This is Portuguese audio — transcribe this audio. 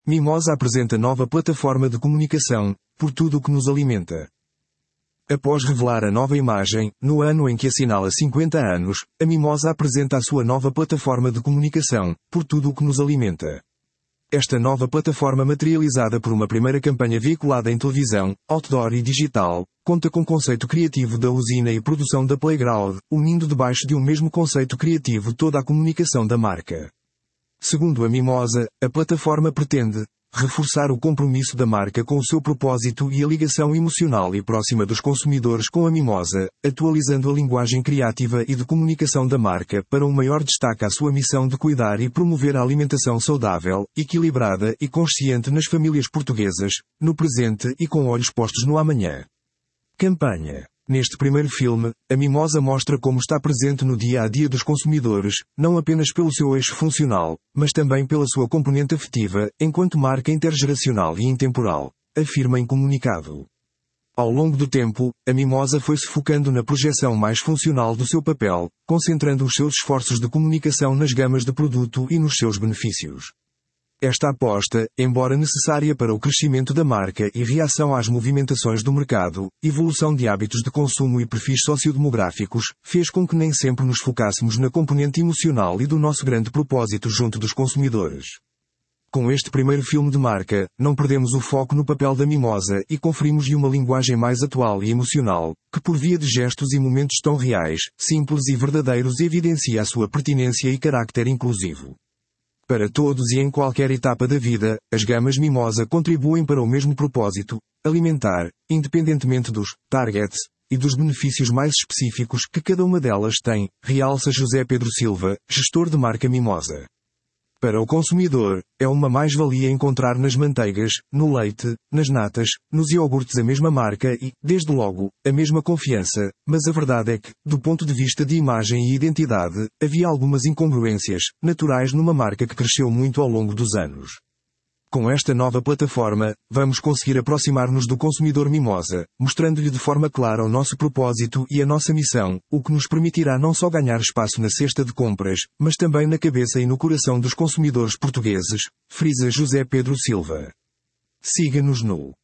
Mimosa apresenta nova plataforma de comunicação, por tudo o que nos alimenta. Após revelar a nova imagem, no ano em que assinala 50 anos, a Mimosa apresenta a sua nova plataforma de comunicação, por tudo o que nos alimenta. Esta nova plataforma, materializada por uma primeira campanha veiculada em televisão, outdoor e digital, conta com conceito criativo da usina e produção da Playground, unindo debaixo de um mesmo conceito criativo toda a comunicação da marca. Segundo a Mimosa, a plataforma pretende reforçar o compromisso da marca com o seu propósito e a ligação emocional e próxima dos consumidores com a Mimosa, atualizando a linguagem criativa e de comunicação da marca para um maior destaque à sua missão de cuidar e promover a alimentação saudável, equilibrada e consciente nas famílias portuguesas, no presente e com olhos postos no amanhã. Campanha. Neste primeiro filme, a Mimosa mostra como está presente no dia a dia dos consumidores, não apenas pelo seu eixo funcional, mas também pela sua componente afetiva, enquanto marca intergeracional e intemporal, afirma em comunicado. Ao longo do tempo, a Mimosa foi-se focando na projeção mais funcional do seu papel, concentrando os seus esforços de comunicação nas gamas de produto e nos seus benefícios. Esta aposta, embora necessária para o crescimento da marca e reação às movimentações do mercado, evolução de hábitos de consumo e perfis sociodemográficos, fez com que nem sempre nos focássemos na componente emocional e do nosso grande propósito junto dos consumidores. Com este primeiro filme de marca, não perdemos o foco no papel da Mimosa e conferimos-lhe uma linguagem mais atual e emocional, que por via de gestos e momentos tão reais, simples e verdadeiros evidencia a sua pertinência e caráter inclusivo. Para todos e em qualquer etapa da vida, as gamas Mimosa contribuem para o mesmo propósito, alimentar, independentemente dos targets e dos benefícios mais específicos que cada uma delas tem, realça José Pedro Silva, gestor de marca Mimosa. Para o consumidor, é uma mais-valia encontrar nas manteigas, no leite, nas natas, nos iogurtes a mesma marca e, desde logo, a mesma confiança, mas a verdade é que, do ponto de vista de imagem e identidade, havia algumas incongruências, naturais numa marca que cresceu muito ao longo dos anos. Com esta nova plataforma, vamos conseguir aproximar-nos do consumidor Mimosa, mostrando-lhe de forma clara o nosso propósito e a nossa missão, o que nos permitirá não só ganhar espaço na cesta de compras, mas também na cabeça e no coração dos consumidores portugueses, frisa José Pedro Silva. Siga-nos no